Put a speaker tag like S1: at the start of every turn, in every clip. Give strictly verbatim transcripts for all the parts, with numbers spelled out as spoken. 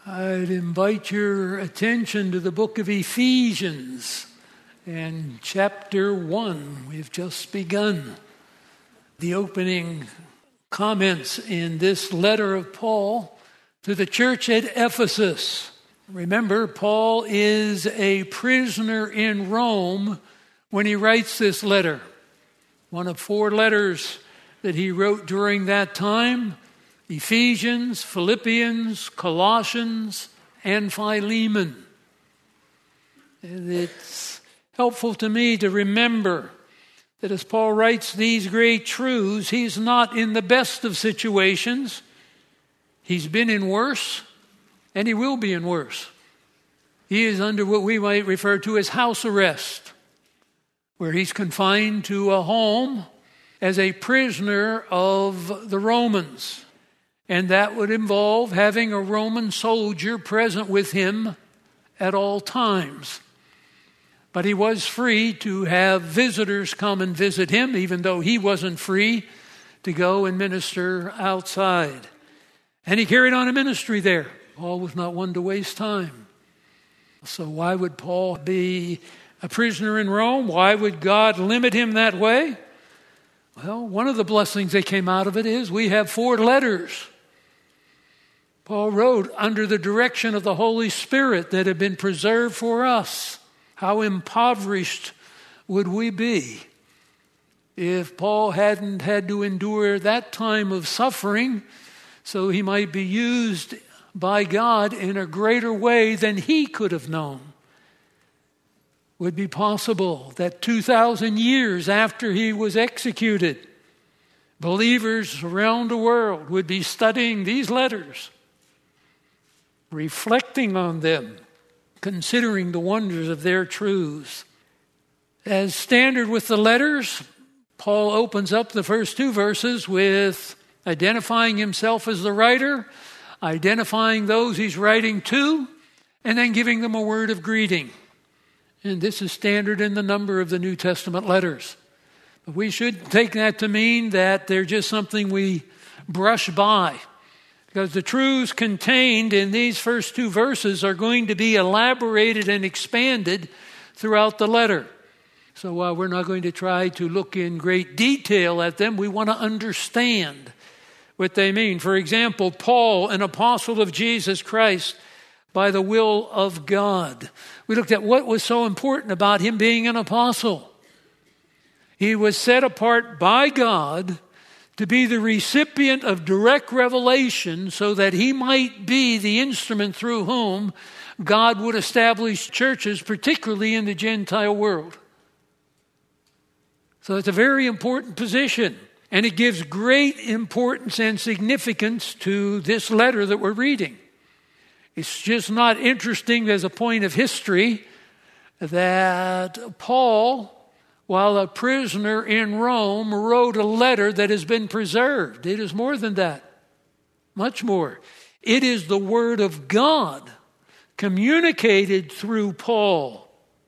S1: I'd invite your attention to the book of Ephesians and chapter one. We've just begun the opening comments in this letter of Paul to the church at Ephesus. Remember, Paul is a prisoner in Rome when he writes this letter. One of four letters that he wrote during that time: Ephesians, Philippians, Colossians, and Philemon. And it's helpful to me to remember that as Paul writes these great truths, he's not in the best of situations. He's been in worse, and he will be in worse. He is under what we might refer to as house arrest, where he's confined to a home as a prisoner of the Romans. And that would involve having a Roman soldier present with him at all times. But he was free to have visitors come and visit him, even though he wasn't free to go and minister outside. And he carried on a ministry there. Paul was not one to waste time. So why would Paul be a prisoner in Rome? Why would God limit him that way? Well, one of the blessings that came out of it is we have four letters Paul wrote under the direction of the Holy Spirit that have been preserved for us. How impoverished would we be if Paul hadn't had to endure that time of suffering so he might be used by God in a greater way than he could have known? Would be possible that two thousand years after he was executed, believers around the world would be studying these letters, reflecting on them, considering the wonders of their truths. As standard with the letters, Paul opens up the first two verses with identifying himself as the writer, identifying those he's writing to, and then giving them a word of greeting. And this is standard in the number of the New Testament letters. But we should take that to mean that they're just something we brush by, because the truths contained in these first two verses are going to be elaborated and expanded throughout the letter. So while we're not going to try to look in great detail at them, we want to understand what they mean. For example, Paul, an apostle of Jesus Christ by the will of God. We looked at what was so important about him being an apostle. He was set apart by God to be the recipient of direct revelation so that he might be the instrument through whom God would establish churches, particularly in the Gentile world. So it's a very important position, and it gives great importance and significance to this letter that we're reading. It's just not interesting as a point of history that Paul, while a prisoner in Rome, wrote a letter that has been preserved. It is more than that. Much more. It is the Word of God communicated through Paul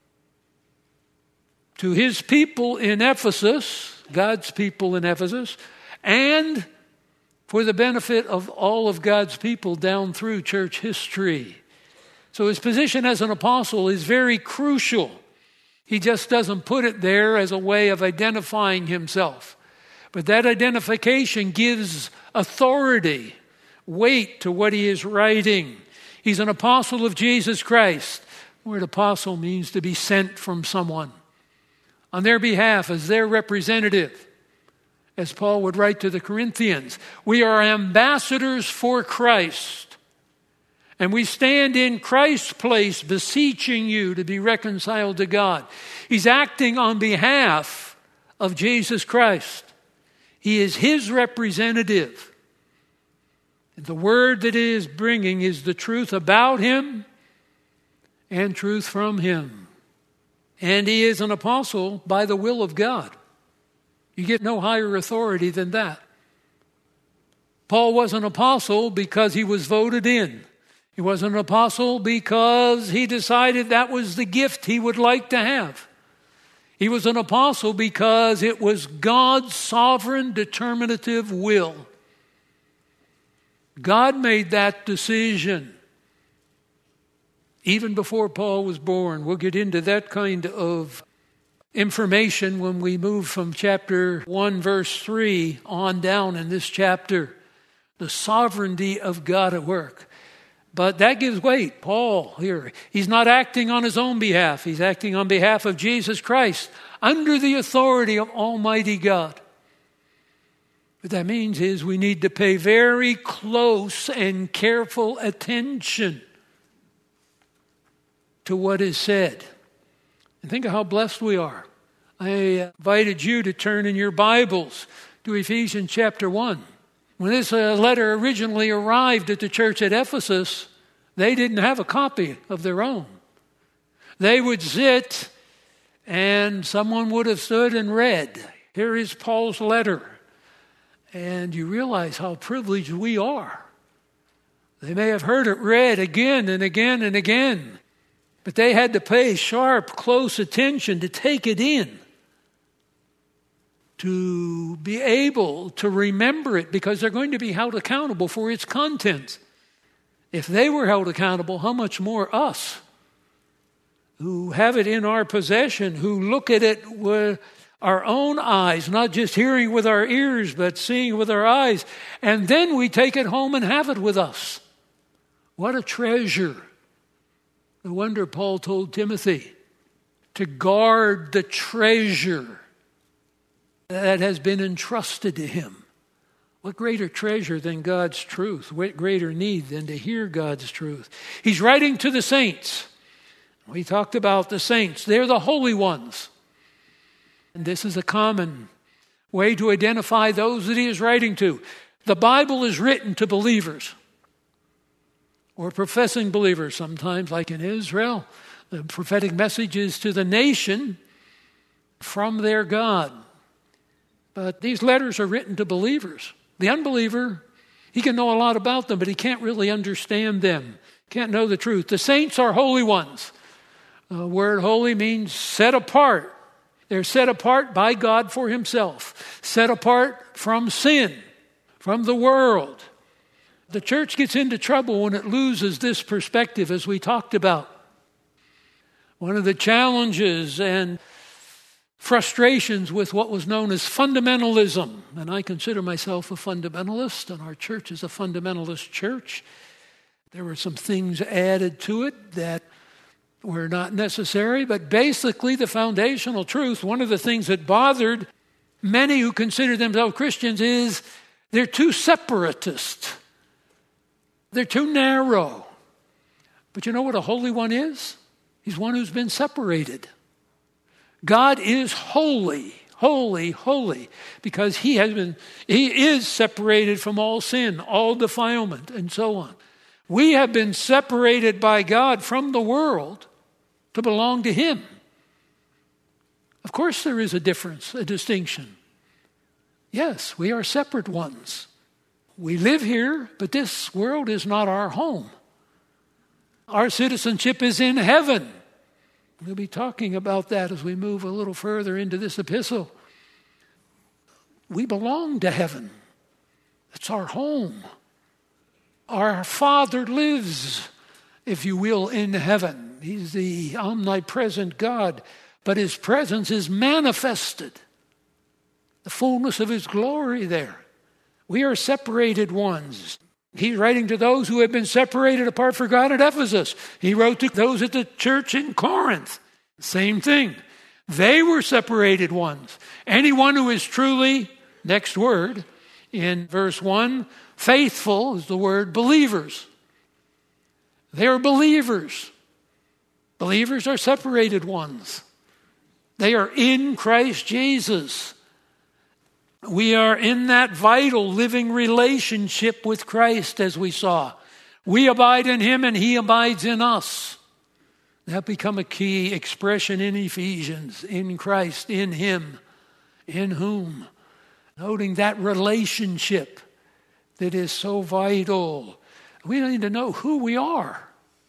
S1: to his people in Ephesus, God's people in Ephesus, and for the benefit of all of God's people down through church history. So his position as an apostle is very crucial. He just doesn't put it there as a way of identifying himself. But that identification gives authority, weight to what he is writing. He's an apostle of Jesus Christ. The word apostle means to be sent from someone on their behalf as their representative. As Paul would write to the Corinthians, we are ambassadors for Christ, and we stand in Christ's place beseeching you to be reconciled to God. He's acting on behalf of Jesus Christ. He is his representative. And the word that he is bringing is the truth about him and truth from him. And he is an apostle by the will of God. You get no higher authority than that. Paul was an apostle because he was voted in. He was an apostle because he decided that was the gift he would like to have. He was an apostle because it was God's sovereign determinative will. God made that decision even before Paul was born. We'll get into that kind of information when we move from chapter one, verse three on down in this chapter. The sovereignty of God at work. But that gives weight. Paul here, he's not acting on his own behalf. He's acting on behalf of Jesus Christ under the authority of Almighty God. What that means is we need to pay very close and careful attention to what is said. And think of how blessed we are. I invited you to turn in your Bibles to Ephesians chapter one. When this uh, letter originally arrived at the church at Ephesus, they didn't have a copy of their own. They would sit and someone would have stood and read, here is Paul's letter. And you realize how privileged we are. They may have heard it read again and again and again, but they had to pay sharp, close attention to take it in, to be able to remember it, because they're going to be held accountable for its content. If they were held accountable, how much more us, who have it in our possession, who look at it with our own eyes, not just hearing with our ears, but seeing with our eyes, and then we take it home and have it with us. What a treasure. No wonder Paul told Timothy to guard the treasure that has been entrusted to him. What greater treasure than God's truth? What greater need than to hear God's truth? He's writing to the saints. We talked about the saints. They're the holy ones. And this is a common way to identify those that he is writing to. The Bible is written to believers or professing believers sometimes, like in Israel. The prophetic message is to the nation from their God. But these letters are written to believers. The unbeliever, he can know a lot about them, but he can't really understand them. Can't know the truth. The saints are holy ones. The word holy means set apart. They're set apart by God for himself. Set apart from sin, from the world. The church gets into trouble when it loses this perspective, as we talked about. One of the challenges and frustrations with what was known as fundamentalism, and I consider myself a fundamentalist, and our church is a fundamentalist church. There were some things added to it that were not necessary, but basically the foundational truth, one of the things that bothered many who consider themselves Christians is they're too separatist. They're too narrow. But you know what a holy one is? He's one who's been separated. God is holy, holy, holy, because he has been, he is separated from all sin, all defilement, and so on. We have been separated by God from the world to belong to him. Of course there is a difference, a distinction. Yes, we are separate ones. We live here, but this world is not our home. Our citizenship is in heaven. We'll be talking about that as we move a little further into this epistle. We belong to heaven. It's our home. Our Father lives, if you will, in heaven. He's the omnipresent God, but his presence is manifested. The fullness of his glory there. We are separated ones. He's writing to those who have been separated apart from God at Ephesus. He wrote to those at the church in Corinth. Same thing. They were separated ones. Anyone who is truly, next word, in verse one, faithful is the word believers. They are believers. Believers are separated ones. They are in Christ Jesus. We are in that vital living relationship with Christ, as we saw. We abide in him and he abides in us. That become a key expression in Ephesians. In Christ, in him, in whom. Noting that relationship that is so vital. We need to know who we are.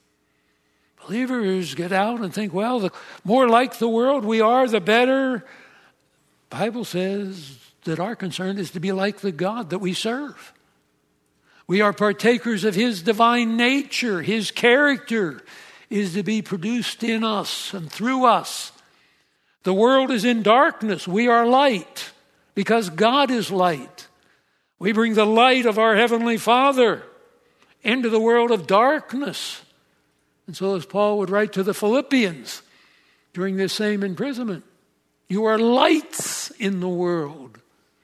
S1: Believers get out and think, well, the more like the world we are, the better. The Bible says that our concern is to be like the God that we serve. We are partakers of his divine nature, his character, is to be produced in us and through us. The world is in darkness. We are light because God is light. We bring the light of our Heavenly Father into the world of darkness. And so as Paul would write to the Philippians during this same imprisonment, you are lights in the world.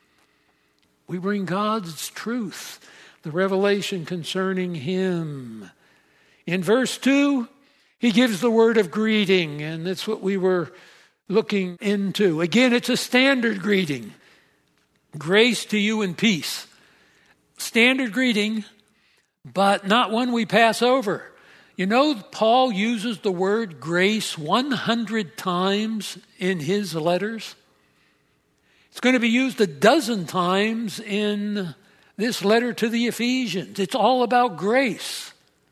S1: We bring God's truth, the revelation concerning Him. In verse two, he gives the word of greeting, and that's what we were looking into. Again, it's a standard greeting. Grace to you and peace. Standard greeting, but not one we pass over. You know, Paul uses the word grace one hundred times in his letters. It's going to be used a dozen times in this letter to the Ephesians. It's all about grace.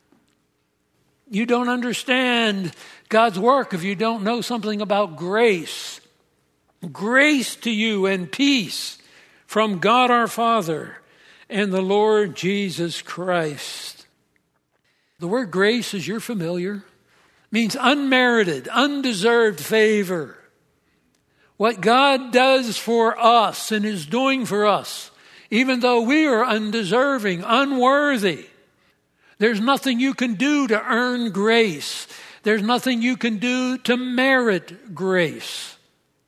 S1: You don't understand God's work if you don't know something about grace. Grace to you and peace from God our Father and the Lord Jesus Christ. The word grace, as you're familiar, means unmerited, undeserved favor. What God does for us and is doing for us, even though we are undeserving, unworthy. There's nothing you can do to earn grace. There's nothing you can do to merit grace.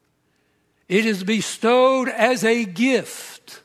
S1: It is bestowed as a gift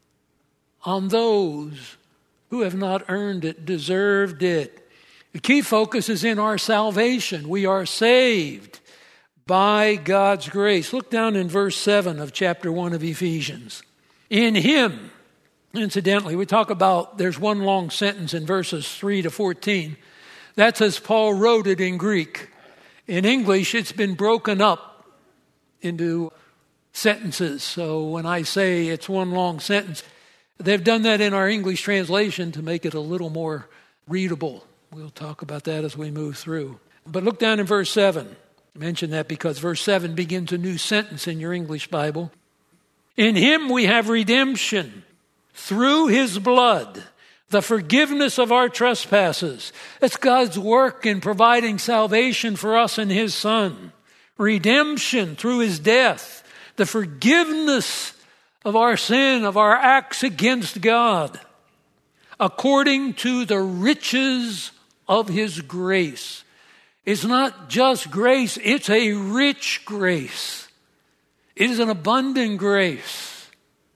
S1: on those who have not earned it, deserved it. The key focus is in our salvation. We are saved by God's grace. Look down in verse seven of chapter one of Ephesians. In Him, incidentally, we talk about, there's one long sentence in verses three to fourteen. That's as Paul wrote it in Greek. In English, it's been broken up into sentences. So when I say it's one long sentence, they've done that in our English translation to make it a little more readable. We'll talk about that as we move through. But look down in verse seven. I mention that because verse seven begins a new sentence in your English Bible. In Him we have redemption through His blood, the forgiveness of our trespasses. It's God's work in providing salvation for us in His Son. Redemption through His death, the forgiveness of our sin, of our acts against God, according to the riches of His grace. It's not just grace, it's a rich grace. It is an abundant grace,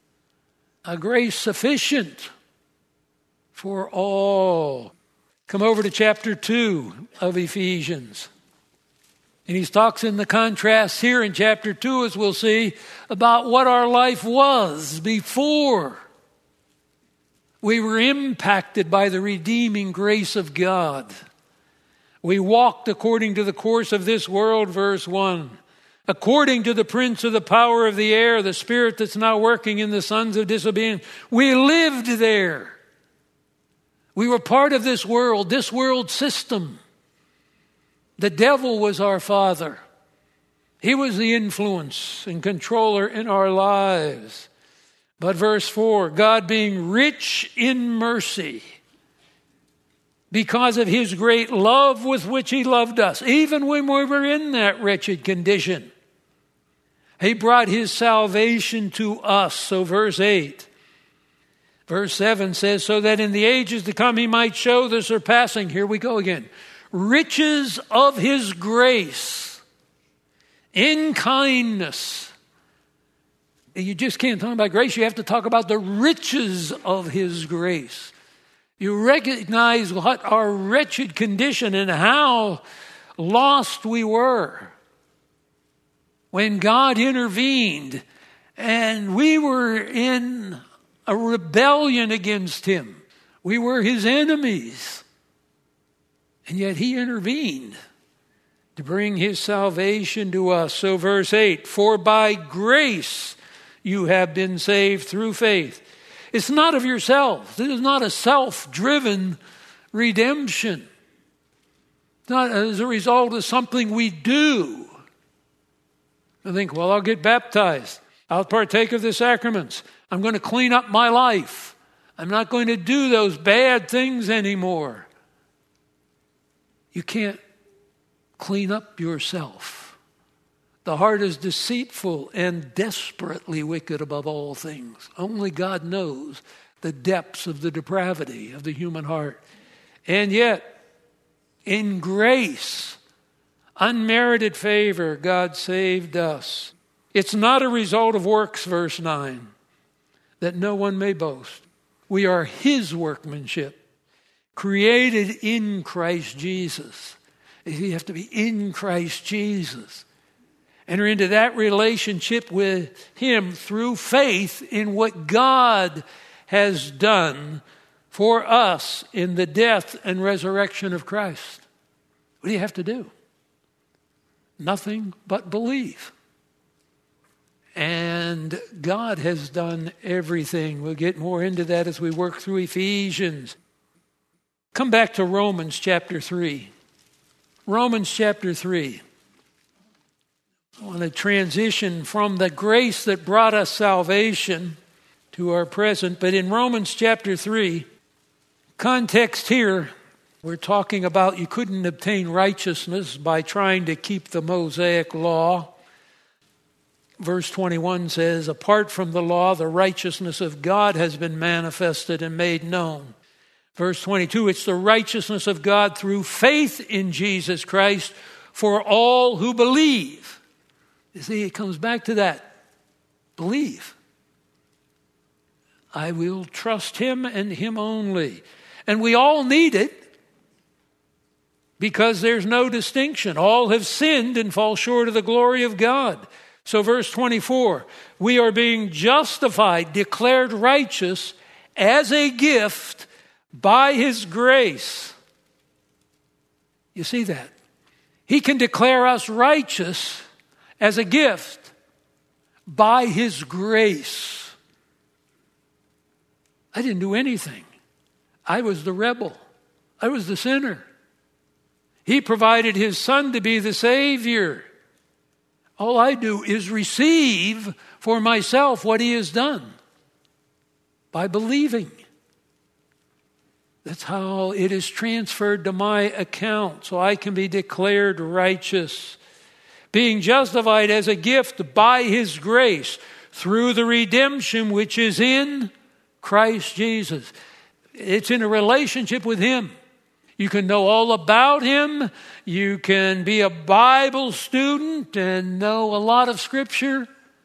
S1: a grace sufficient for all. Come over to chapter two of Ephesians. And he talks in the contrast here in chapter two, as we'll see, about what our life was before we were impacted by the redeeming grace of God. We walked according to the course of this world, verse one. According to the prince of the power of the air, the spirit that's now working in the sons of disobedience. We lived there. We were part of this world, this world system. The devil was our father. He was the influence and controller in our lives. But verse four, God being rich in mercy, because of His great love with which He loved us, even when we were in that wretched condition, He brought His salvation to us. So verse eight. Verse seven says, so that in the ages to come He might show the surpassing, here we go again, riches of His grace in kindness. You just can't talk about grace. You have to talk about the riches of His grace. You recognize what our wretched condition and how lost we were when God intervened and we were in a rebellion against Him. We were His enemies. And yet He intervened to bring His salvation to us. So verse eight, for by grace you have been saved through faith. It's not of yourselves. This is not a self-driven redemption. It's not as a result of something we do. I think, well, I'll get baptized. I'll partake of the sacraments. I'm going to clean up my life. I'm not going to do those bad things anymore. You can't clean up yourself. The heart is deceitful and desperately wicked above all things. Only God knows the depths of the depravity of the human heart. And yet, in grace, unmerited favor, God saved us. It's not a result of works, verse nine, that no one may boast. We are His workmanship, created in Christ Jesus. You have to be in Christ Jesus. Enter into that relationship with Him through faith in what God has done for us in the death and resurrection of Christ. What do you have to do? Nothing but believe. And God has done everything. We'll get more into that as we work through Ephesians. Come back to Romans chapter three. Romans chapter three. I want to transition from the grace that brought us salvation to our present. But in Romans chapter three, context here, we're talking about you couldn't obtain righteousness by trying to keep the Mosaic law. Verse twenty-one says, apart from the law, the righteousness of God has been manifested and made known. Verse twenty-two, it's the righteousness of God through faith in Jesus Christ for all who believe. You see, it comes back to that. Believe. I will trust Him and Him only. And we all need it because there's no distinction. All have sinned and fall short of the glory of God. So verse twenty-four, we are being justified, declared righteous as a gift by His grace. You see that? He can declare us righteous as a gift by His grace. I didn't do anything. I was the rebel. I was the sinner. He provided His Son to be the Savior. All I do is receive for myself what He has done by believing. That's how it is transferred to my account, so I can be declared righteous. Being justified as a gift by His grace through the redemption which is in Christ Jesus. It's in a relationship with Him. You can know all about Him. You can be a Bible student and know a lot of Scripture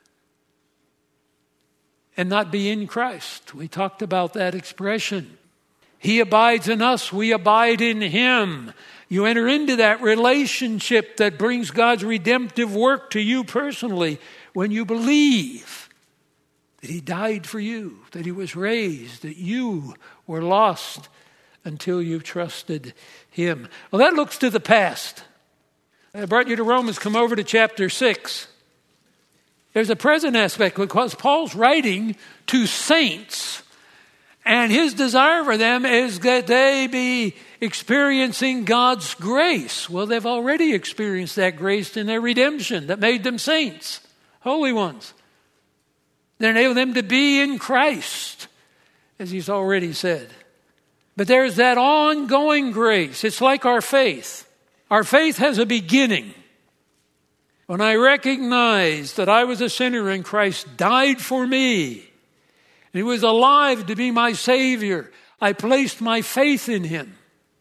S1: and not be in Christ. We talked about that expression. He abides in us, we abide in Him. You enter into that relationship that brings God's redemptive work to you personally when you believe that He died for you, that He was raised, that you were lost until you trusted Him. Well, that looks to the past. I brought you to Romans. Come over to chapter six. There's a present aspect because Paul's writing to saints, and his desire for them is that they be experiencing God's grace. Well, they've already experienced that grace in their redemption that made them saints, holy ones. That enabled them to be in Christ, as he's already said. But there's that ongoing grace. It's like our faith. Our faith has a beginning. When I recognized that I was a sinner and Christ died for me, and He was alive to be my Savior, I placed my faith in Him.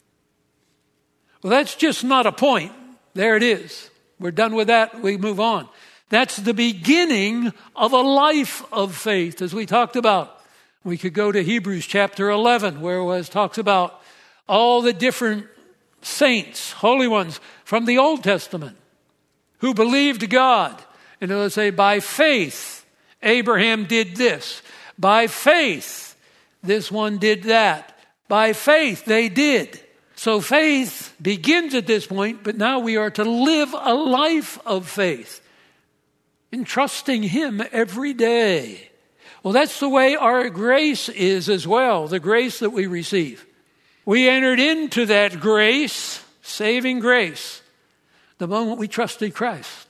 S1: Well, that's just not a point. There it is. We're done with that. We move on. That's the beginning of a life of faith, as we talked about. We could go to Hebrews chapter eleven, where it was, talks about all the different saints, holy ones from the Old Testament who believed God. And it'll say, by faith, Abraham did this. By faith, this one did that. By faith, they did. So faith begins at this point, but now we are to live a life of faith in trusting Him every day. Well, that's the way our grace is as well, the grace that we receive. We entered into that grace, saving grace, the moment we trusted Christ.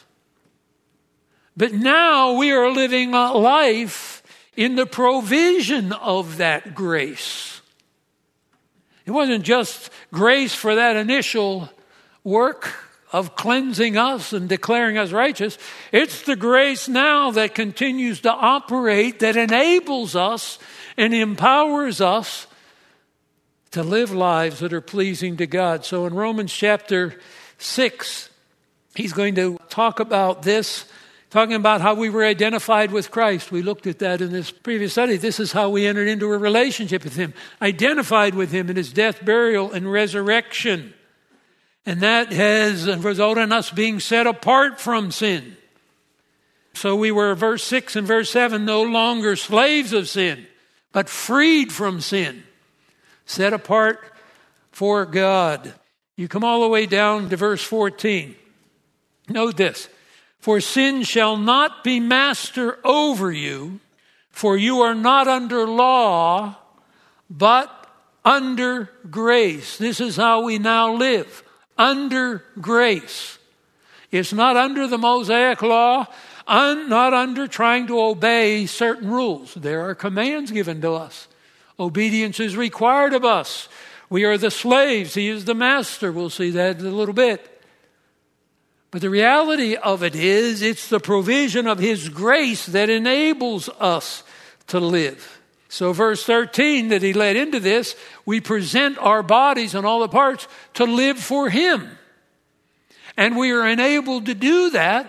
S1: But now we are living a life in the provision of that grace. It wasn't just grace for that initial work of cleansing us and declaring us righteous. It's the grace now that continues to operate, that enables us and empowers us to live lives that are pleasing to God. So in Romans chapter six, he's going to talk about this, talking about how we were identified with Christ. We looked at that in this previous study. This is how we entered into a relationship with him, identified with him in his death, burial, and resurrection. And that has resulted in us being set apart from sin. So we were, verse six and verse seven, no longer slaves of sin, but freed from sin, set apart for God. You come all the way down to verse fourteen. Note this. For sin shall not be master over you, for you are not under law, but under grace. This is how we now live, under grace. It's not under the Mosaic law, un, not under trying to obey certain rules. There are commands given to us. Obedience is required of us. We are the slaves. He is the master. We'll see that in a little bit. But the reality of it is, it's the provision of his grace that enables us to live. So verse thirteen that he led into this, we present our bodies and all the parts to live for him. And we are enabled to do that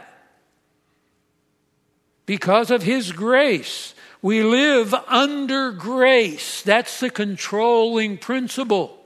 S1: because of his grace. We live under grace. That's the controlling principle.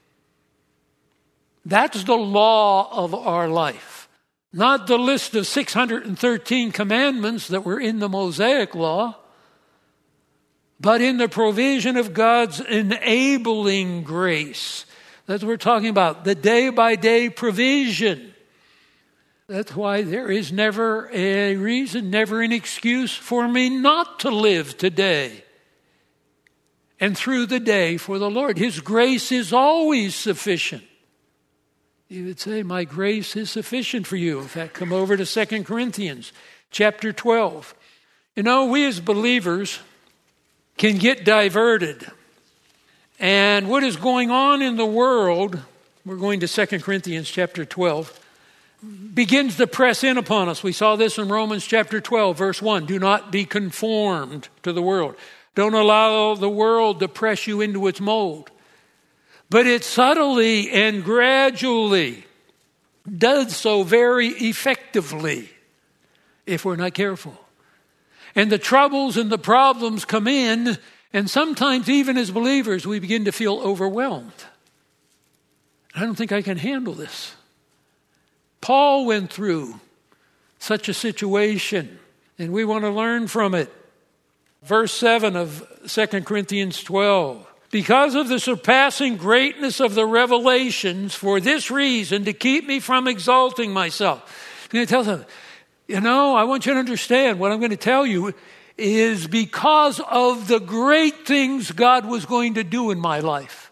S1: That's the law of our life. Not the list of six hundred thirteen commandments that were in the Mosaic law, but in the provision of God's enabling grace. That's what we're talking about, the day-by-day provision. That's why there is never a reason, never an excuse for me not to live today and through the day for the Lord. His grace is always sufficient. You would say, my grace is sufficient for you. In fact, come over to Second Corinthians chapter twelve. You know, we as believers can get diverted. And what is going on in the world, we're going to Second Corinthians chapter twelve, begins to press in upon us. We saw this in Romans chapter twelve, verse one. Do not be conformed to the world. Don't allow the world to press you into its mold. But it subtly and gradually does so very effectively if we're not careful. And the troubles and the problems come in, and sometimes even as believers we begin to feel overwhelmed. I don't think I can handle this. Paul went through such a situation, and we want to learn from it. Verse seven of Second Corinthians twelve. Because of the surpassing greatness of the revelations, for this reason, to keep me from exalting myself. I'm going to tell them, you know, I want you to understand what I'm going to tell you is because of the great things God was going to do in my life.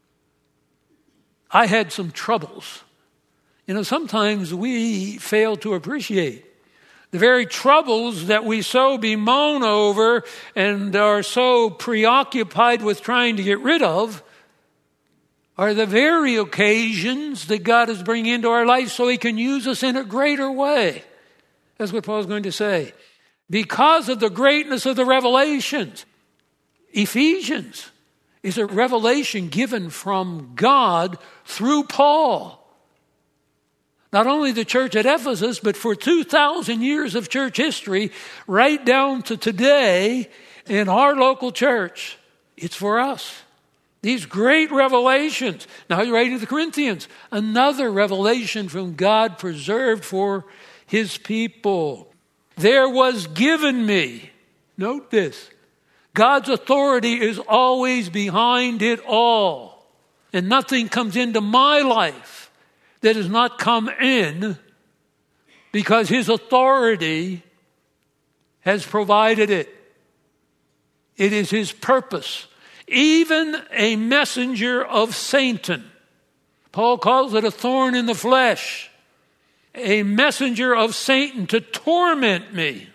S1: I had some troubles. You know, sometimes we fail to appreciate the very troubles that we so bemoan over and are so preoccupied with trying to get rid of are the very occasions that God is bringing into our life so he can use us in a greater way. That's what Paul's going to say. Because of the greatness of the revelations. Ephesians is a revelation given from God through Paul. Not only the church at Ephesus, but for two thousand years of church history, right down to today in our local church. It's for us. These great revelations. Now you're writing to the Corinthians. Another revelation from God preserved for his people. There was given me, note this, God's authority is always behind it all. And nothing comes into my life that has not come in because his authority has provided it. It is his purpose. Even a messenger of Satan. Paul calls it a thorn in the flesh. A messenger of Satan to torment me.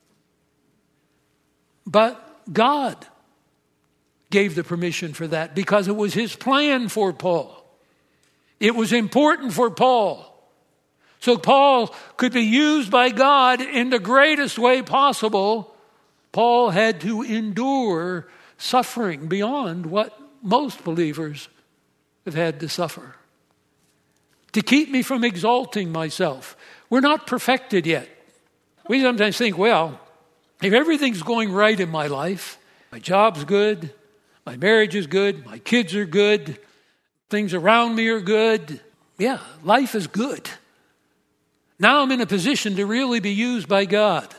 S1: But God gave the permission for that because it was his plan for Paul. It was important for Paul So Paul could be used by God in the greatest way possible. Paul had to endure suffering beyond what most believers have had to suffer, to keep me from exalting myself. We're not perfected yet. We sometimes think, well, if everything's going right in my life, my job's good, my marriage is good, my kids are good, things around me are good, yeah, life is good. Now I'm in a position to really be used by God.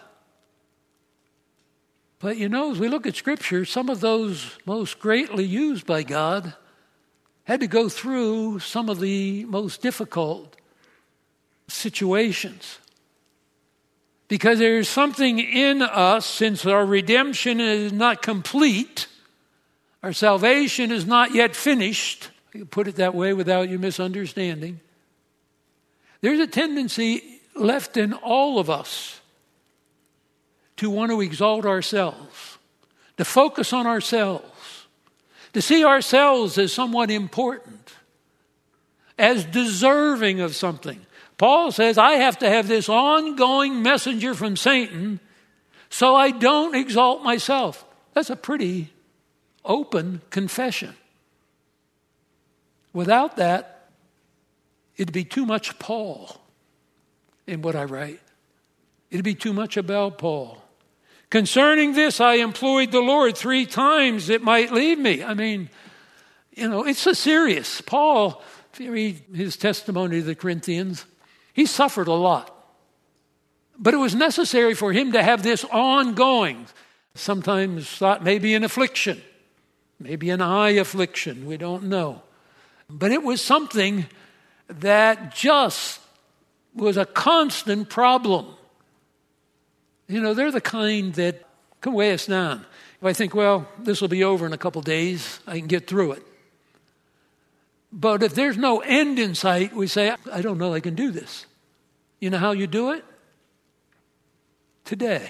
S1: But you know, as we look at Scripture, some of those most greatly used by God had to go through some of the most difficult situations. Because there's something in us, since our redemption is not complete, our salvation is not yet finished, I can put it that way without you misunderstanding. There's a tendency left in all of us to want to exalt ourselves, to focus on ourselves, to see ourselves as somewhat important, as deserving of something. Paul says, I have to have this ongoing messenger from Satan so I don't exalt myself. That's a pretty open confession. Without that, it'd be too much Paul in what I write. It'd be too much about Paul. Concerning this, I implored the Lord three times it might leave me. I mean, you know, it's so serious. Paul, if you read his testimony to the Corinthians, he suffered a lot. But it was necessary for him to have this ongoing, sometimes thought maybe an affliction, maybe an eye affliction, we don't know. But it was something that just was a constant problem. You know, they're the kind that can weigh us down. If I think, well, this will be over in a couple days, I can get through it. But if there's no end in sight, we say, I don't know I can do this. You know how you do it? Today.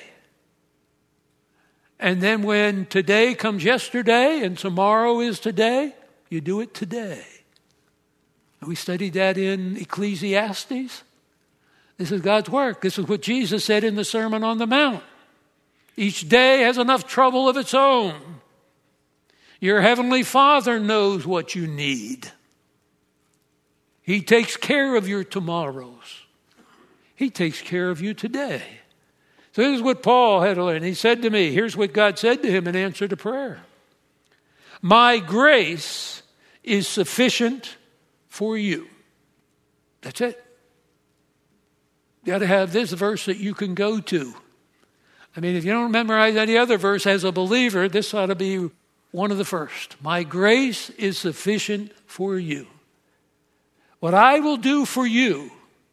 S1: And then when today comes yesterday and tomorrow is today, you do it today. We studied that in Ecclesiastes. This is God's work. This is what Jesus said in the Sermon on the Mount. Each day has enough trouble of its own. Your heavenly Father knows what you need. He takes care of your tomorrows. He takes care of you today. So this is what Paul had to learn. He said to me, here's what God said to him in answer to prayer. My grace is sufficient for you. That's it. You got to have this verse that you can go to. I mean, if you don't memorize any other verse as a believer, this ought to be one of the first. My grace is sufficient for you. What I will do for you,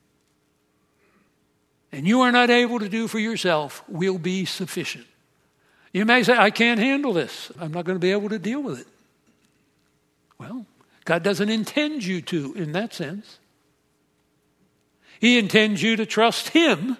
S1: and you are not able to do for yourself, will be sufficient. You may say, I can't handle this. I'm not going to be able to deal with it. Well, God doesn't intend you to in that sense. He intends you to trust Him,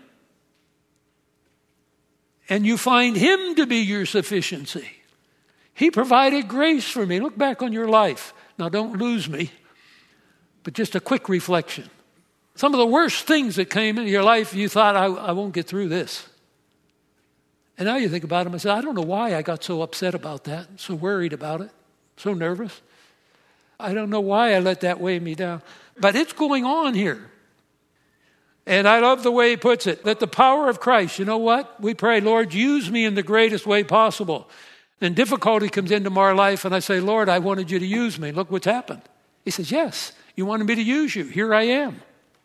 S1: and you find Him to be your sufficiency. He provided grace for me. Look back on your life. Now, don't lose me, but just a quick reflection. Some of the worst things that came into your life, you thought, I, I won't get through this. And now you think about them and say, I don't know why I got so upset about that, so worried about it, so nervous. I don't know why I let that weigh me down. But it's going on here. And I love the way he puts it, that the power of Christ, you know what? We pray, Lord, use me in the greatest way possible. And difficulty comes into our life, and I say, Lord, I wanted you to use me. Look what's happened. He says, yes, you wanted me to use you. Here I am.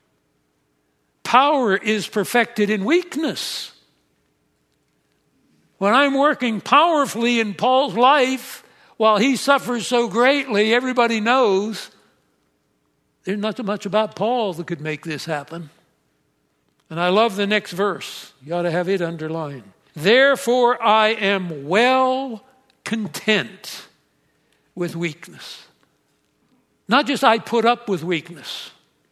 S1: Power is perfected in weakness. When I'm working powerfully in Paul's life, while he suffers so greatly, everybody knows there's not much about Paul that could make this happen. And I love the next verse. You ought to have it underlined. Therefore, I am well content with weakness. Not just I put up with weakness.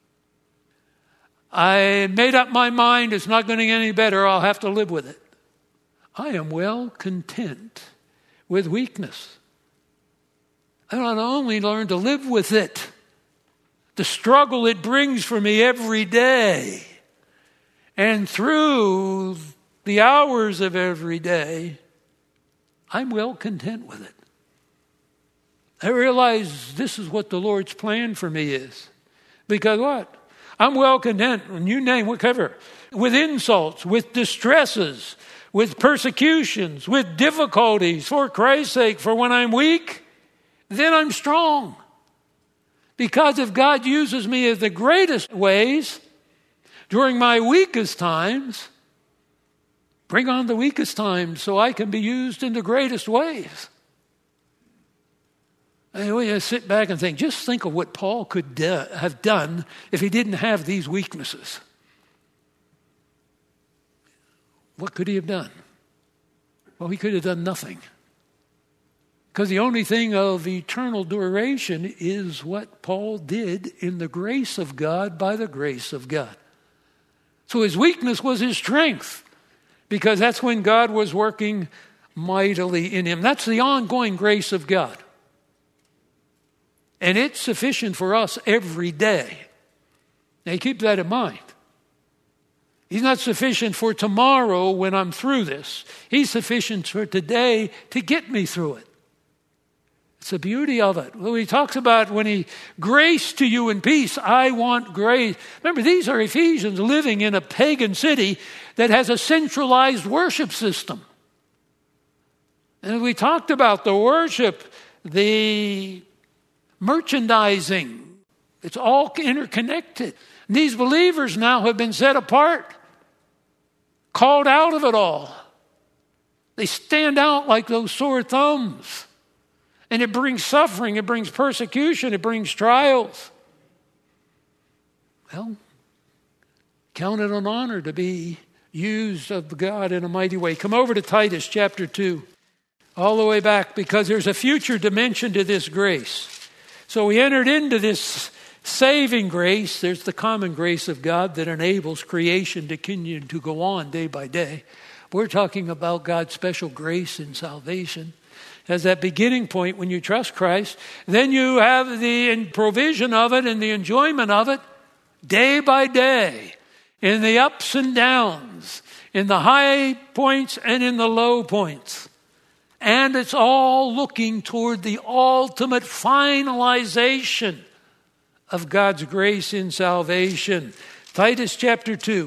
S1: I made up my mind it's not going to get any better. I'll have to live with it. I am well content with weakness. I not only learn to live with it, the struggle it brings for me every day. And through the hours of every day, I'm well content with it. I realize this is what the Lord's plan for me is. Because what? I'm well content, when you name whatever, with insults, with distresses, with persecutions, with difficulties, for Christ's sake. For when I'm weak, then I'm strong. Because if God uses me in the greatest ways during my weakest times, bring on the weakest times so I can be used in the greatest ways. And we just sit back and think, just think of what Paul could do, have done if he didn't have these weaknesses. What could he have done? Well, he could have done nothing. Because the only thing of eternal duration is what Paul did in the grace of God by the grace of God. So his weakness was his strength, because that's when God was working mightily in him. That's the ongoing grace of God. And it's sufficient for us every day. Now keep that in mind. He's not sufficient for tomorrow when I'm through this. He's sufficient for today to get me through it. It's the beauty of it. Well, he talks about when he, grace to you and peace, I want grace. Remember, these are Ephesians living in a pagan city that has a centralized worship system. And we talked about the worship, the merchandising. It's all interconnected. And these believers now have been set apart, called out of it all. They stand out like those sore thumbs. And it brings suffering, it brings persecution, it brings trials. Well, count it an honor to be used of God in a mighty way. Come over to Titus chapter two, all the way back, because there's a future dimension to this grace. So we entered into this saving grace. There's the common grace of God that enables creation to continue to go on day by day. We're talking about God's special grace in salvation. As that beginning point when you trust Christ, then you have the provision of it and the enjoyment of it day by day, in the ups and downs, in the high points and in the low points. And it's all looking toward the ultimate finalization of God's grace in salvation. Titus chapter two,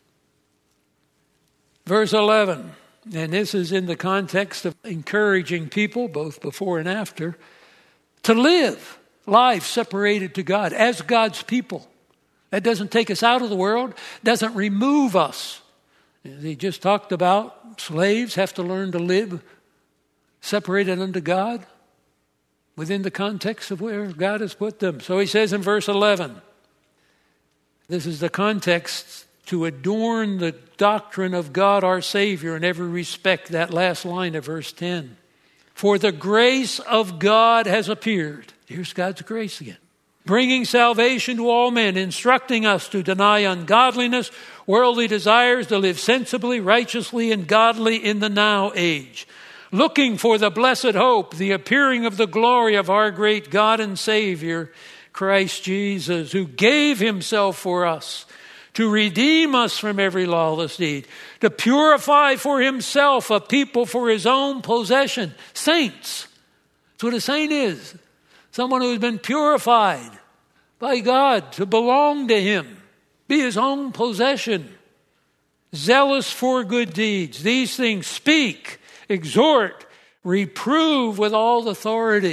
S1: verse eleven. And this is in the context of encouraging people, both before and after, to live life separated to God as God's people. That doesn't take us out of the world, doesn't remove us. As he just talked about, slaves have to learn to live separated unto God within the context of where God has put them. So he says in verse eleven, this is the context to adorn the doctrine of God our Savior in every respect. That last line of verse ten. For the grace of God has appeared. Here's God's grace again. Bringing salvation to all men, instructing us to deny ungodliness, worldly desires, to live sensibly, righteously, and godly in the now age. Looking for the blessed hope, the appearing of the glory of our great God and Savior, Christ Jesus, who gave himself for us, to redeem us from every lawless deed, to purify for himself a people for his own possession. Saints. That's what a saint is. Someone who has been purified by God to belong to him, be his own possession. Zealous for good deeds. These things speak, exhort, reprove with all authority.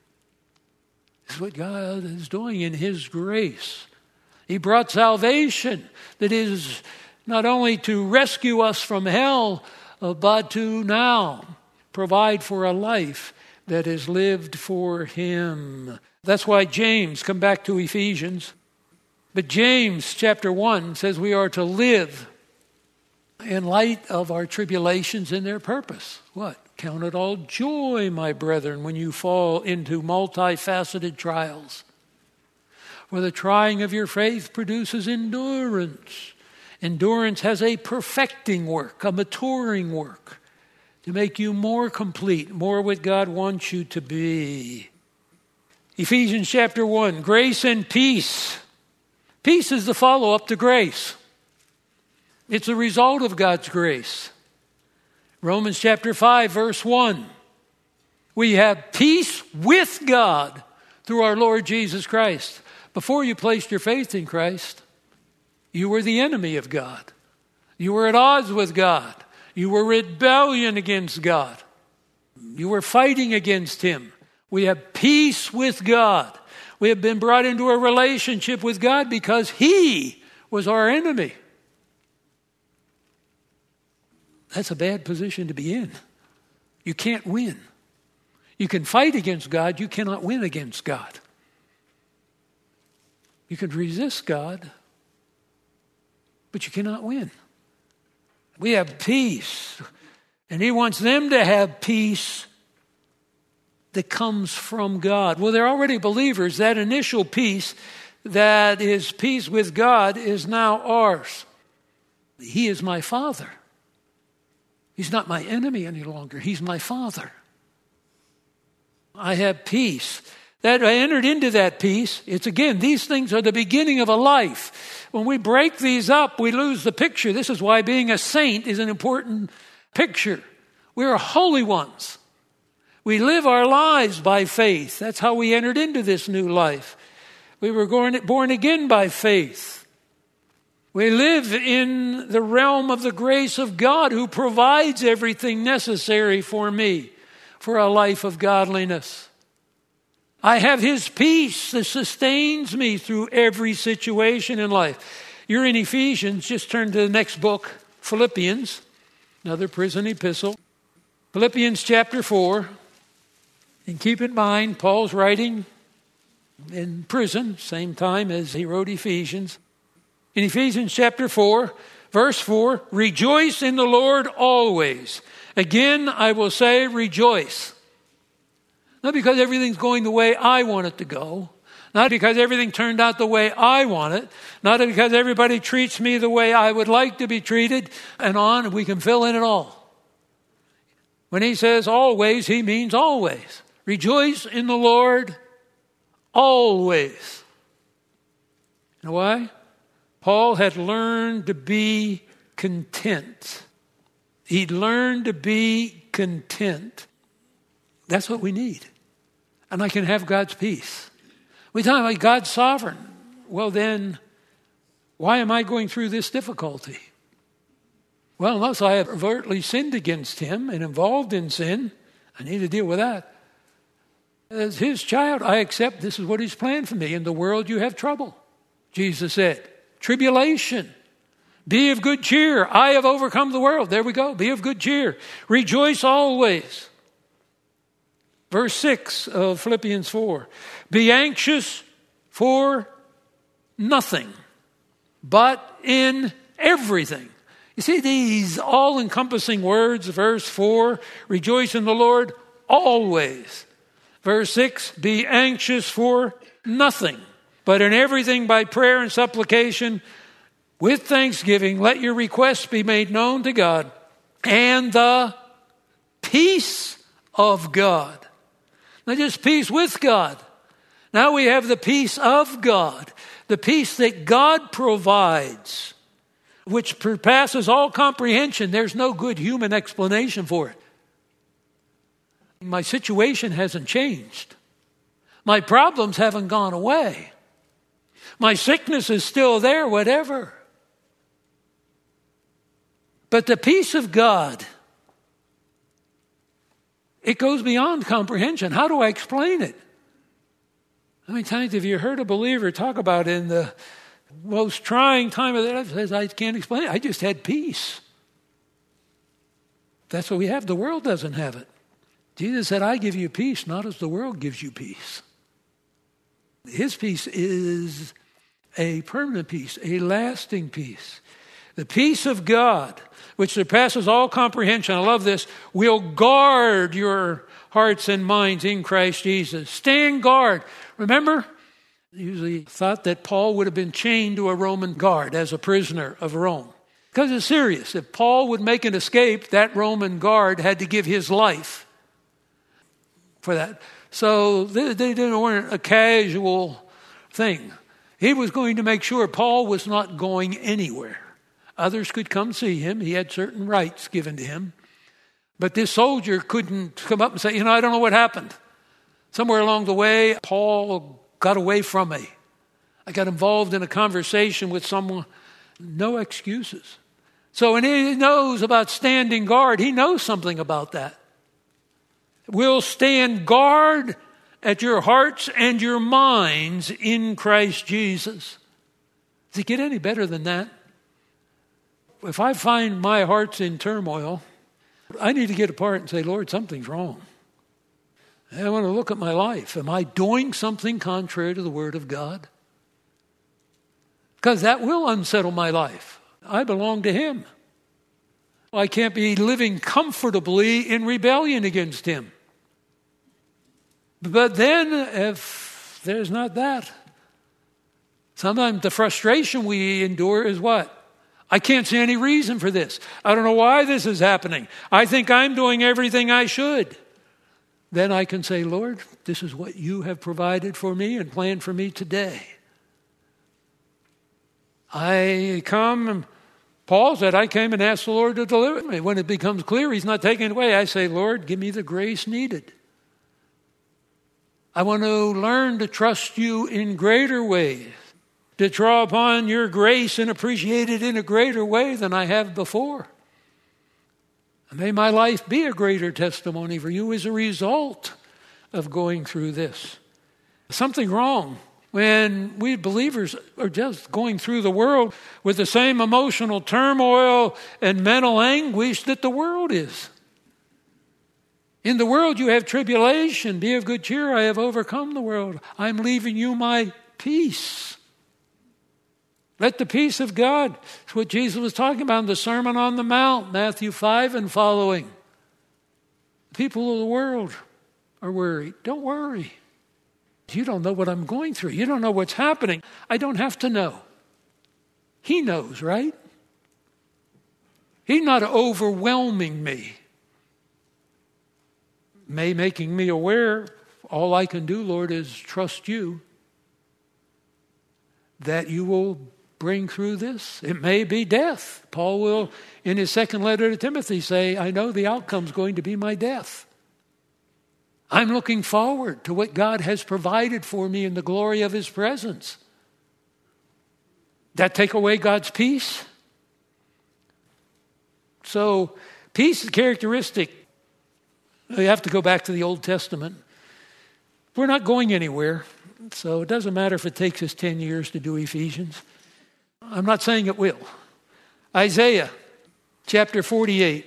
S1: This is what God is doing in his grace. He brought salvation that is not only to rescue us from hell, uh, but to now provide for a life that is lived for him. That's why James, come back to Ephesians, but James chapter one says we are to live in light of our tribulations and their purpose. What? Count it all joy, my brethren, when you fall into multifaceted trials. For the trying of your faith produces endurance. Endurance has a perfecting work, a maturing work, to make you more complete, more what God wants you to be. Ephesians chapter one, grace and peace. Peace is the follow-up to grace. It's a result of God's grace. Romans chapter five, verse one. We have peace with God through our Lord Jesus Christ. Before you placed your faith in Christ, you were the enemy of God. You were at odds with God. You were rebellion against God. You were fighting against Him. We have peace with God. We have been brought into a relationship with God because He was our enemy. That's a bad position to be in. You can't win. You can fight against God. You cannot win against God. You can resist God, but you cannot win. We have peace, and He wants them to have peace that comes from God. Well, they're already believers. That initial peace that is peace with God is now ours. He is my Father. He's not my enemy any longer. He's my Father. I have peace. That I entered into that peace. It's again, these things are the beginning of a life. When we break these up, we lose the picture. This is why being a saint is an important picture. We're holy ones. We live our lives by faith. That's how we entered into this new life. We were born again by faith. We live in the realm of the grace of God who provides everything necessary for me for a life of godliness. I have His peace that sustains me through every situation in life. You're in Ephesians. Just turn to the next book, Philippians, another prison epistle. Philippians chapter four. And keep in mind, Paul's writing in prison, same time as he wrote Ephesians. In Ephesians chapter four, verse four, rejoice in the Lord always. Again, I will say rejoice. Not because everything's going the way I want it to go. Not because everything turned out the way I want it. Not because everybody treats me the way I would like to be treated. And on, we can fill in it all. When he says always, he means always. Rejoice in the Lord always. You know why? Paul had learned to be content. He'd learned to be content. That's what we need. And I can have God's peace. We talk about God's sovereign. Well then, why am I going through this difficulty? Well, unless I have overtly sinned against Him and involved in sin, I need to deal with that. As His child, I accept this is what He's planned for me. In the world you have trouble, Jesus said. Tribulation. Be of good cheer. I have overcome the world. There we go. Be of good cheer. Rejoice always. Verse six of Philippians four. Be anxious for nothing, but in everything. You see these all-encompassing words, verse four, rejoice in the Lord always. Verse six, be anxious for nothing, but in everything by prayer and supplication, with thanksgiving, let your requests be made known to God, and the peace of God. Not just peace with God. Now we have the peace of God, the peace that God provides, which surpasses all comprehension. There's no good human explanation for it. My situation hasn't changed. My problems haven't gone away. My sickness is still there, whatever. But the peace of God, it goes beyond comprehension. How do I explain it? How many times have you heard a believer talk about in the most trying time of their life, says, I can't explain it. I just had peace. That's what we have. The world doesn't have it. Jesus said, I give you peace, not as the world gives you peace. His peace is a permanent peace, a lasting peace. The peace of God, which surpasses all comprehension, I love this, will guard your hearts and minds in Christ Jesus. Stand guard. Remember, usually thought that Paul would have been chained to a Roman guard as a prisoner of Rome. Because it's serious. If Paul would make an escape, that Roman guard had to give his life for that. So they, they didn't weren't a casual thing. He was going to make sure Paul was not going anywhere Others could come see him. He had certain rights given to him. But this soldier couldn't come up and say, you know, I don't know what happened. Somewhere along the way, Paul got away from me. I got involved in a conversation with someone. No excuses. So when he knows about standing guard, he knows something about that. We'll stand guard at your hearts and your minds in Christ Jesus. Does it get any better than that? If I find my heart's in turmoil, I need to get apart and say, Lord, something's wrong. I want to look at my life. Am I doing something contrary to the Word of God? Because that will unsettle my life. I belong to Him. I can't be living comfortably in rebellion against Him. But then, if there's not that, sometimes the frustration we endure is what? I can't see any reason for this. I don't know why this is happening. I think I'm doing everything I should. Then I can say, Lord, this is what you have provided for me and planned for me today. I come, Paul said, I came and asked the Lord to deliver me. When it becomes clear He's not taking it away, I say, Lord, give me the grace needed. I want to learn to trust you in greater ways, to draw upon your grace and appreciate it in a greater way than I have before. And may my life be a greater testimony for you as a result of going through this. Something wrong when we believers are just going through the world with the same emotional turmoil and mental anguish that the world is. In the world you have tribulation. Be of good cheer. I have overcome the world. I'm leaving you my peace. Let the peace of God. That's what Jesus was talking about in the Sermon on the Mount, Matthew five and following. People of the world are worried. Don't worry. You don't know what I'm going through. You don't know what's happening. I don't have to know. He knows, right? He's not overwhelming me. May making me aware, all I can do, Lord, is trust you that you will bring through this. It may be death. Paul will, in his second letter to Timothy, say, I know the outcome's going to be my death. I'm looking forward to what God has provided for me in the glory of His presence. That take away God's peace? So, peace is characteristic. You have to go back to the Old Testament. We're not going anywhere, so it doesn't matter if it takes us ten years to do Ephesians. I'm not saying it will. Isaiah chapter forty-eight.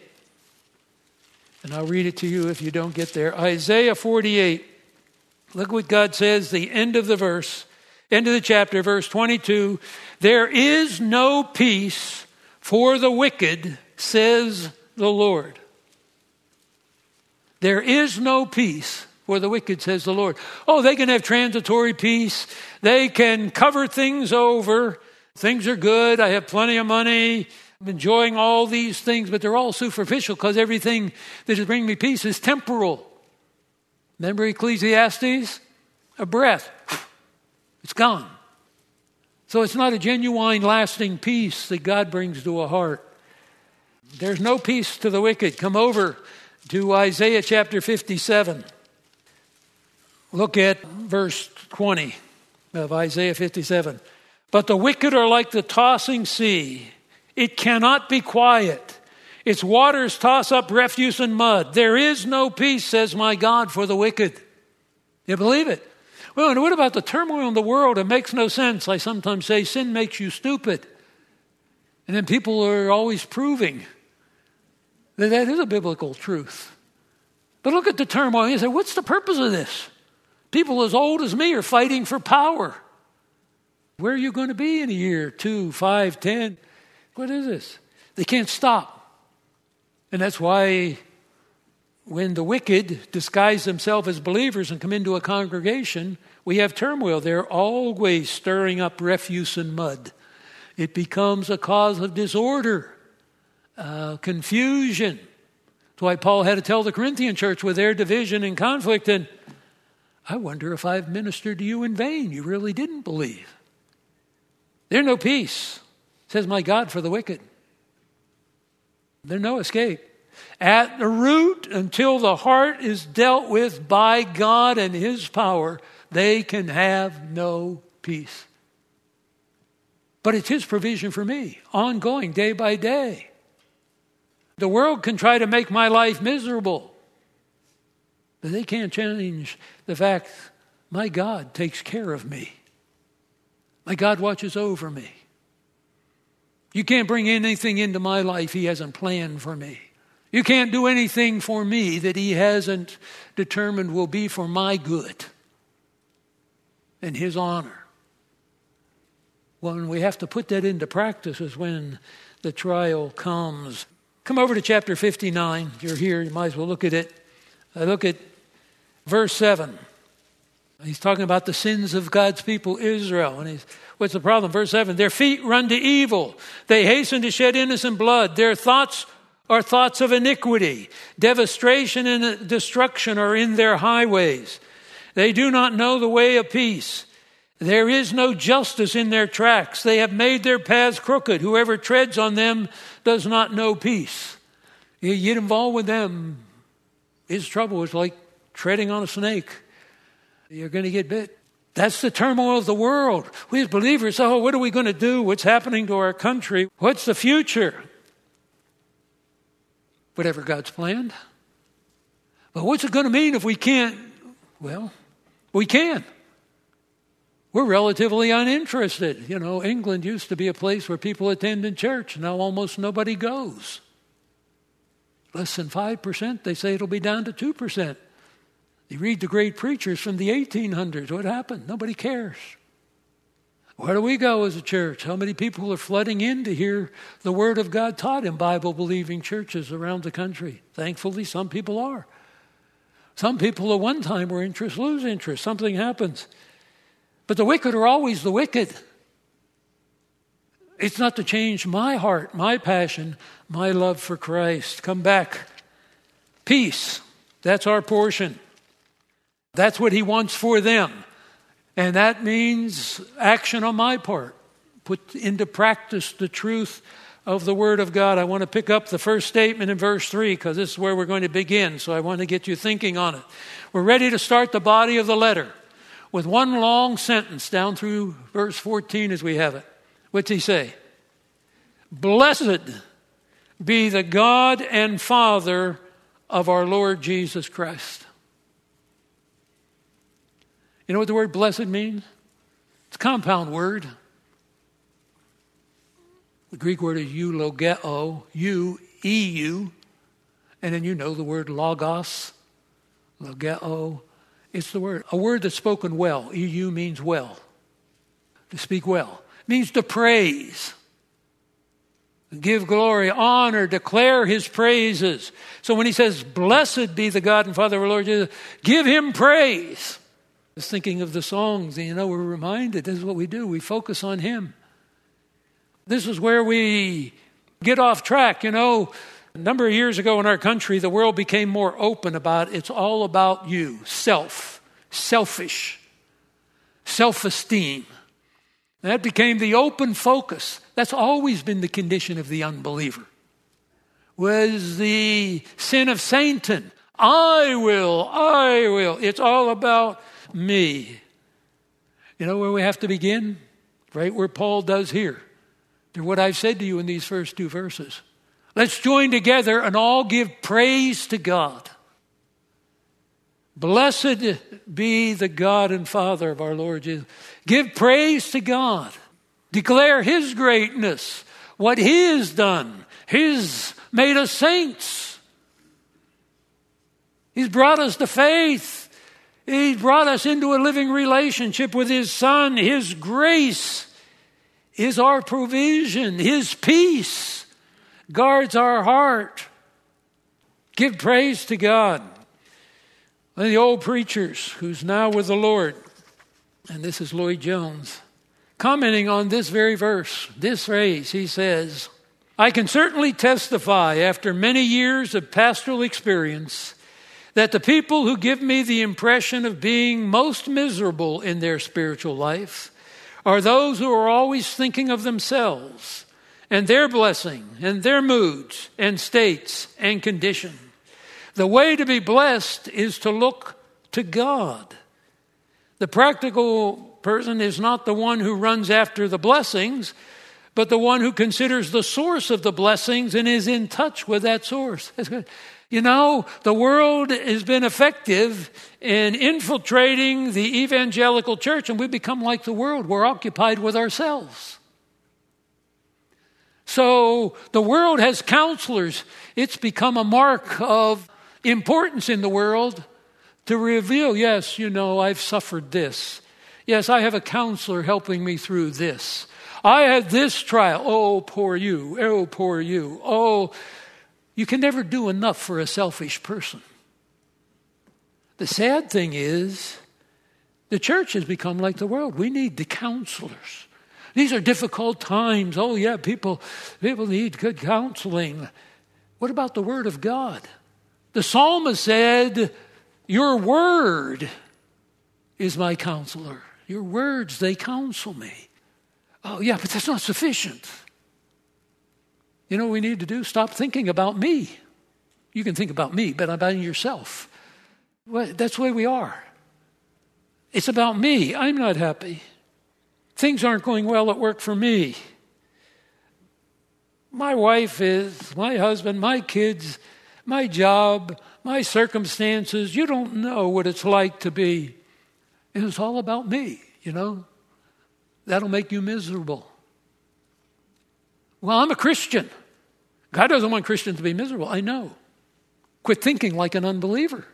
S1: And I'll read it to you if you don't get there. Isaiah forty-eight. Look what God says, the end of the verse, end of the chapter, verse twenty-two. There is no peace for the wicked, says the Lord. There is no peace for the wicked, says the Lord. Oh, they can have transitory peace. They can cover things over. Things are good. I have plenty of money. I'm enjoying all these things, but they're all superficial because everything that is bringing me peace is temporal. Remember Ecclesiastes? A breath. It's gone. So it's not a genuine, lasting peace that God brings to a heart. There's no peace to the wicked. Come over to Isaiah chapter fifty-seven. Look at verse twenty of Isaiah fifty-seven. But the wicked are like the tossing sea. It cannot be quiet. Its waters toss up refuse and mud. There is no peace, says my God, for the wicked. You believe it? Well, and what about the turmoil in the world? It makes no sense. I sometimes say sin makes you stupid. And then people are always proving that that is a biblical truth. But look at the turmoil. You say, what's the purpose of this? People as old as me are fighting for power. Where are you going to be in a year, two, five, ten? What is this? They can't stop. And that's why when the wicked disguise themselves as believers and come into a congregation, we have turmoil. They're always stirring up refuse and mud. It becomes a cause of disorder, uh, confusion. That's why Paul had to tell the Corinthian church with their division and conflict, and I wonder if I've ministered to you in vain. You really didn't believe. There's no peace, says my God, for the wicked. There's no escape. At the root, until the heart is dealt with by God and His power, they can have no peace. But it's His provision for me, ongoing, day by day. The world can try to make my life miserable, but they can't change the fact my God takes care of me. My God watches over me. You can't bring anything into my life He hasn't planned for me. You can't do anything for me that He hasn't determined will be for my good and His honor. Well, when we have to put that into practice is when the trial comes. Come over to chapter fifty-nine. You're here, you might as well look at it. I look at verse seven. He's talking about the sins of God's people, Israel. And he's, what's the problem? Verse seven, their feet run to evil. They hasten to shed innocent blood. Their thoughts are thoughts of iniquity. Devastation and destruction are in their highways. They do not know the way of peace. There is no justice in their tracks. They have made their paths crooked. Whoever treads on them does not know peace. You get involved with them, it's trouble. It's like treading on a snake. You're going to get bit. That's the turmoil of the world. We as believers, oh, what are we going to do? What's happening to our country? What's the future? Whatever God's planned. But what's it going to mean if we can't? Well, we can. We're relatively uninterested. You know, England used to be a place where people attended church. Now almost nobody goes. Less than five percent. They say it'll be down to two percent. You read the great preachers from the eighteen hundreds. What happened? Nobody cares. Where do we go as a church? How many people are flooding in to hear the Word of God taught in Bible-believing churches around the country? Thankfully, some people are. Some people at one time were interest, lose interest. Something happens. But the wicked are always the wicked. It's not to change my heart, my passion, my love for Christ. Come back. Peace. That's our portion. That's what He wants for them. And that means action on my part. Put into practice the truth of the Word of God. I want to pick up the first statement in verse three because this is where we're going to begin. So I want to get you thinking on it. We're ready to start the body of the letter with one long sentence down through verse fourteen as we have it. What's he say? Blessed be the God and Father of our Lord Jesus Christ. You know what the word blessed means? It's a compound word. The Greek word is eulogeo, U, E U. And then you know the word logos, logeo. It's the word, a word that's spoken well. E U means well, to speak well. It means to praise, give glory, honor, declare His praises. So when he says, blessed be the God and Father of our Lord Jesus, give Him praise. I was thinking of the songs, and you know, we're reminded, this is what we do. We focus on Him. This is where we get off track. You know, a number of years ago in our country, the world became more open about it's all about you, self, selfish, self-esteem. That became the open focus. That's always been the condition of the unbeliever. Was the sin of Satan. I will, I will. It's all about me. You know where we have to begin? Right where Paul does here. To what I've said to you in these first two verses. Let's join together and all give praise to God. Blessed be the God and Father of our Lord Jesus. Give praise to God. Declare His greatness, what He has done. He's made us saints. He's brought us to faith. He brought us into a living relationship with His Son. His grace is our provision. His peace guards our heart. Give praise to God. One of the old preachers who's now with the Lord, and this is Lloyd Jones, commenting on this very verse, this phrase, he says, I can certainly testify after many years of pastoral experience that the people who give me the impression of being most miserable in their spiritual life are those who are always thinking of themselves and their blessing and their moods and states and condition. The way to be blessed is to look to God. The practical person is not the one who runs after the blessings, but the one who considers the source of the blessings and is in touch with that source. That's good. You know, the world has been effective in infiltrating the evangelical church, and we become like the world. We're occupied with ourselves. So the world has counselors. It's become a mark of importance in the world to reveal, yes, you know, I've suffered this. Yes, I have a counselor helping me through this. I had this trial. Oh, poor you. Oh, poor you. Oh, you can never do enough for a selfish person. The sad thing is, the church has become like the world. We need the counselors. These are difficult times. Oh, yeah, people, people need good counseling. What about the Word of God? The psalmist said, your word is my counselor. Your words, they counsel me. Oh, yeah, but that's not sufficient. You know what we need to do? Stop thinking about me. You can think about me, but about yourself. Well, that's the way we are. It's about me. I'm not happy. Things aren't going well at work for me. My wife is, my husband, my kids, my job, my circumstances. You don't know what it's like to be. And it's all about me, you know. That'll make you miserable. Well, I'm a Christian. God doesn't want Christians to be miserable. I know. Quit thinking like an unbeliever.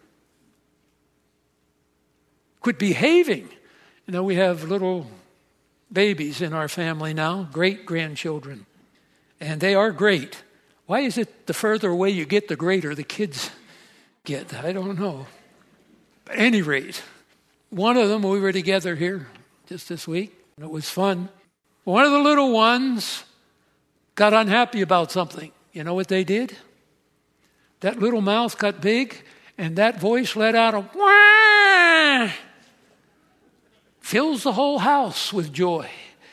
S1: Quit behaving. You know, we have little babies in our family now, great grandchildren. And they are great. Why is it the further away you get, the greater the kids get? I don't know. But at any rate, one of them, we were together here just this week. And it was fun. One of the little ones got unhappy about something. You know what they did? That little mouth got big, and that voice let out a wah! Fills the whole house with joy.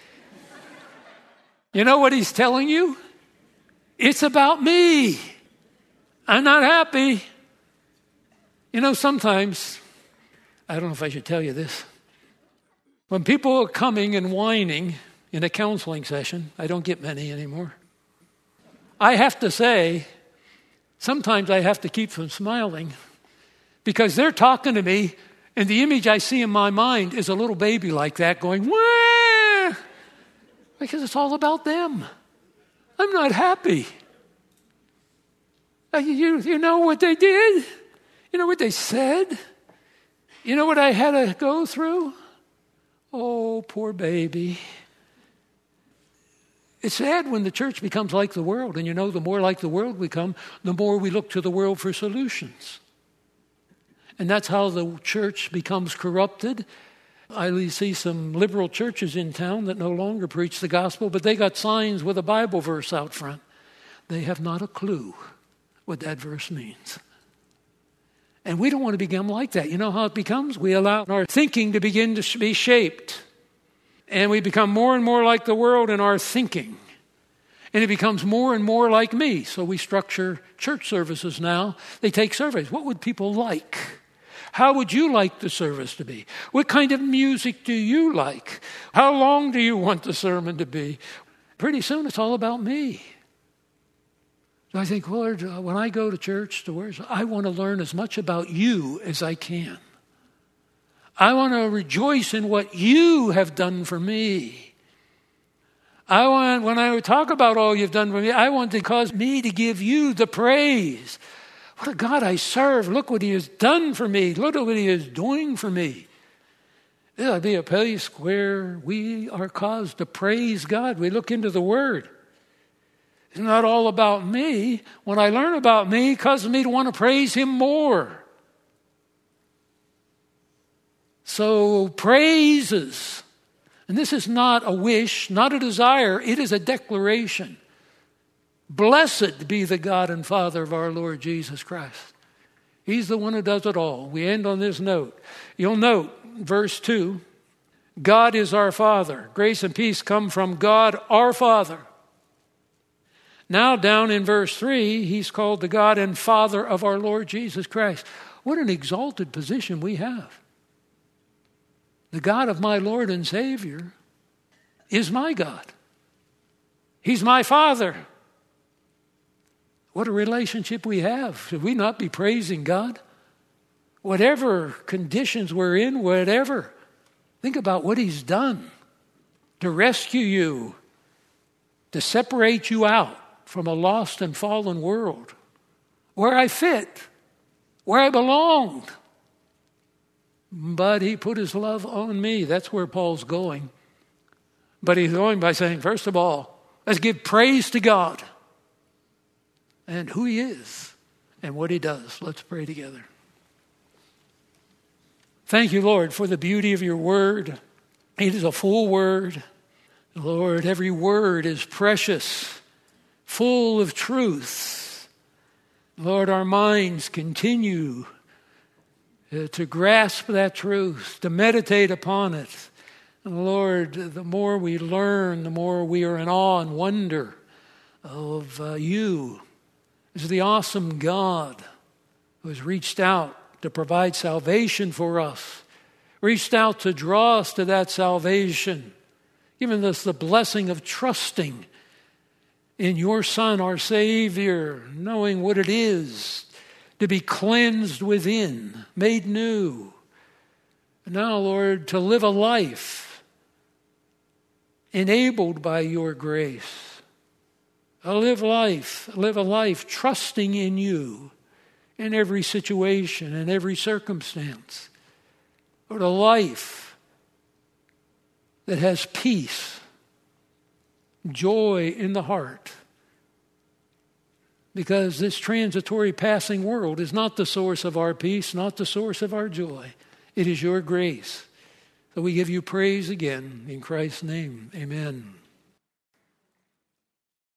S1: You know what he's telling you? It's about me. I'm not happy. You know, sometimes, I don't know if I should tell you this. When people are coming and whining in a counseling session, I don't get many anymore. I have to say, sometimes I have to keep from smiling because they're talking to me and the image I see in my mind is a little baby like that going, wah! Because it's all about them. I'm not happy. Uh, you, you know what they did? You know what they said? You know what I had to go through? Oh, poor baby. It's sad when the church becomes like the world. And you know, the more like the world we become, the more we look to the world for solutions. And that's how the church becomes corrupted. I see some liberal churches in town that no longer preach the gospel, but they got signs with a Bible verse out front. They have not a clue what that verse means. And we don't want to become like that. You know how it becomes? We allow our thinking to begin to be shaped. And we become more and more like the world in our thinking. And it becomes more and more like me. So we structure church services now. They take surveys. What would people like? How would you like the service to be? What kind of music do you like? How long do you want the sermon to be? Pretty soon it's all about me. So I think, Lord, uh, when I go to church, to where I want to learn as much about you as I can. I want to rejoice in what you have done for me. I want, when I talk about all you've done for me, I want to cause me to give you the praise. What a God I serve. Look what he has done for me. Look at what he is doing for me. There'll be a place where we are caused to praise God. We look into the Word. It's not all about me. When I learn about me, it causes me to want to praise him more. So praises, and this is not a wish, not a desire, it is a declaration. Blessed be the God and Father of our Lord Jesus Christ. He's the one who does it all. We end on this note. You'll note, verse two, God is our Father. Grace and peace come from God our Father. Now down in verse three, he's called the God and Father of our Lord Jesus Christ. What an exalted position we have. The God of my Lord and Savior is my God. He's my Father. What a relationship we have. Should we not be praising God? Whatever conditions we're in, whatever. Think about what he's done to rescue you, to separate you out from a lost and fallen world, where I fit, where I belonged. But he put his love on me. That's where Paul's going. But he's going by saying, first of all, let's give praise to God and who he is and what he does. Let's pray together. Thank you, Lord, for the beauty of your word. It is a full word. Lord, every word is precious, full of truth. Lord, our minds continue to grasp that truth, to meditate upon it. And Lord, the more we learn, the more we are in awe and wonder of uh, you as the awesome God who has reached out to provide salvation for us, reached out to draw us to that salvation, giving us the blessing of trusting in your Son, our Savior, knowing what it is to be cleansed within, made new. And now, Lord, to live a life enabled by your grace. I live life, live a life trusting in you in every situation, in every circumstance. Lord, a life that has peace, joy in the heart. Because this transitory passing world is not the source of our peace, not the source of our joy. It is your grace. So we give you praise again in Christ's name. Amen.